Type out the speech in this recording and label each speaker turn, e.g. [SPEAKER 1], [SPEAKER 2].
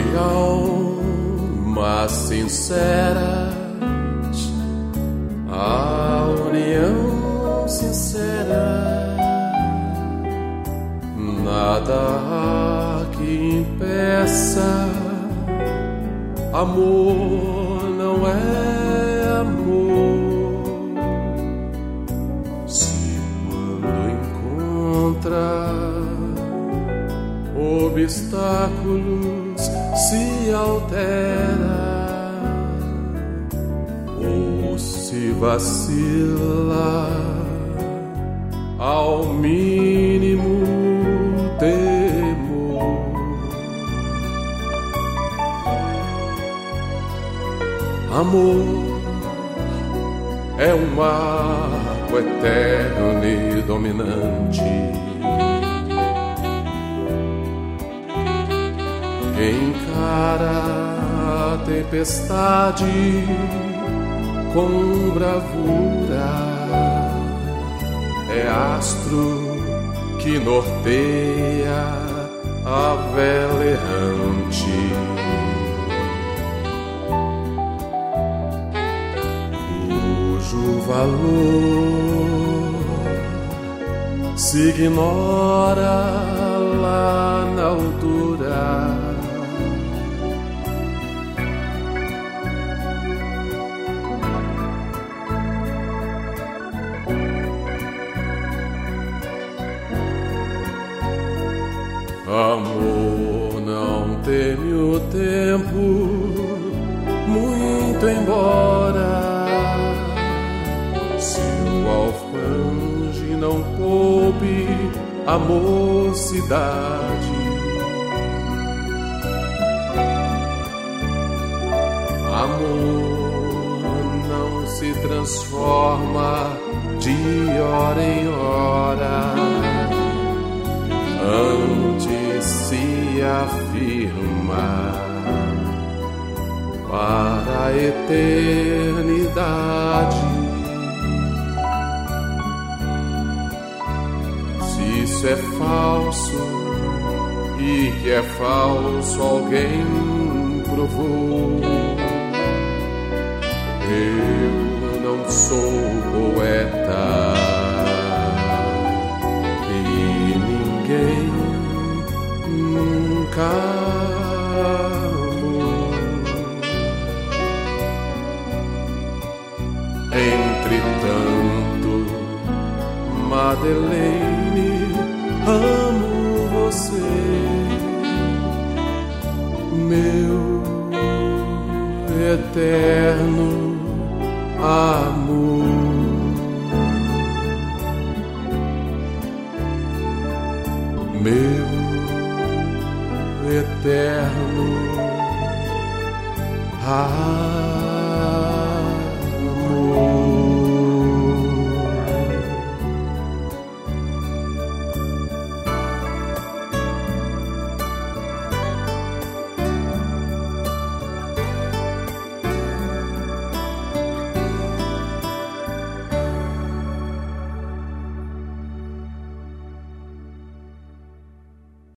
[SPEAKER 1] almas sinceras, a união sincera, nada há que impeça. Amor não é amor se quando encontra obstáculos se altera ou se vacila ao mínimo temor. Amor é um marco eterno e dominante. Encara a tempestade com bravura, é astro que norteia a vela errante. Cujo valor se ignora lá na altura. Amor não teme o tempo, muito embora seu alfange não poupe a mocidade. Amor não se transforma de hora em hora, antes se afirma para a eternidade. Se isso é falso e que é falso alguém provou, eu não sou poeta e ninguém nunca amou. Entretanto, Madeleine, amo você, meu eterno amor. Meu eterno amor.